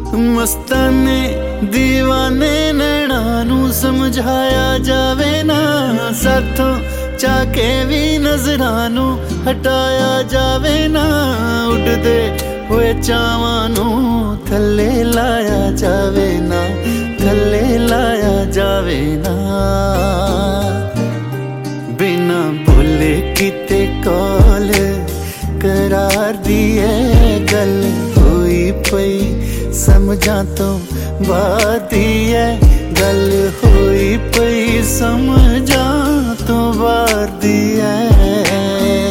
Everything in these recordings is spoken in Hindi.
मस्ताने दीवाने नैना नू समझाया जावे ना, साथों चाके भी नजरां नू हटाया जावे ना, उड़दे हुए चावां नू थल्ले लाया जावे ना, थल्ले लाया जावे ना। बिना बोले किते कॉल करार दी है गल होई पई, समझा तो बात ही है गल होई पई, समझा तो बात ही है।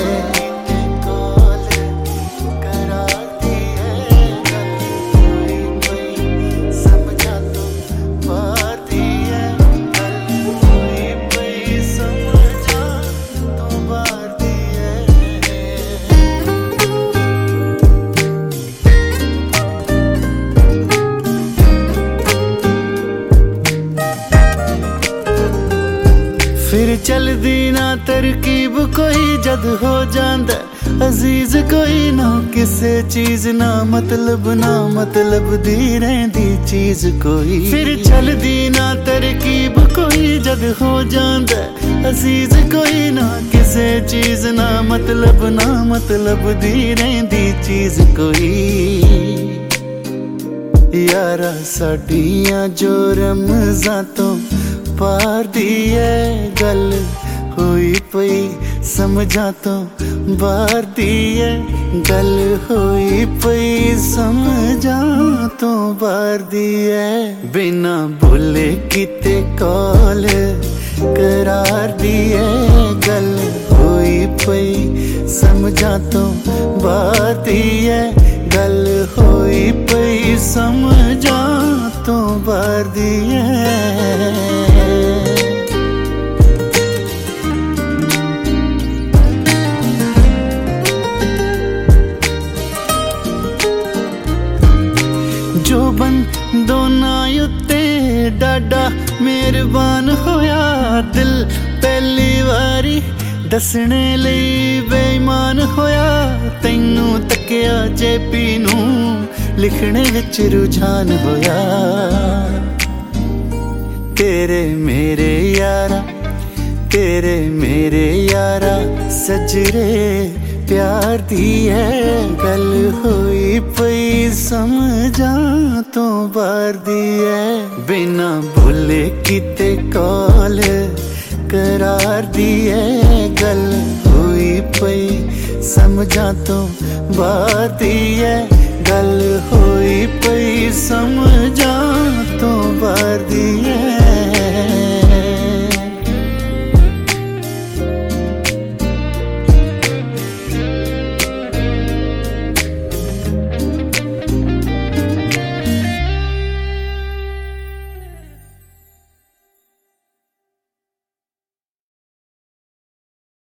फिर चलदी ना तरकीब कोई जद हो जांदा अजीज कोई ना, किसे चीज ना मतलब दी रहंदी चीज कोई। फिर चलदी ना तरकीब कोई जद हो जांदा अजीज कोई ना, किसे चीज ना मतलब दी रहंदी चीज कोई। यारा साडियां जो रमज़ां तो पार दी है गल होई पई, समझा तो बार दी है गल होई पई, समझा तो बार दी है। बिना बोले किते कॉल करार दी है गल होई पई, समझा तो बार दी है गल होई पई, समझा तो बार दी है। जो दोना उत्ते डाडा मेहरबान होया, दिल पहली वारी दसने लई बेईमान होया, तैनू तकिया जेपी नू लिखने विच रुझान होया। तेरे मेरे यारा सजरे प्यार दी है गल होई पई, समझा तो बार दी है। बिना बोले किते कॉल करार दी है गल होई पई, समझा तो बार दी है गल होई पई, समझा तो बार दी है।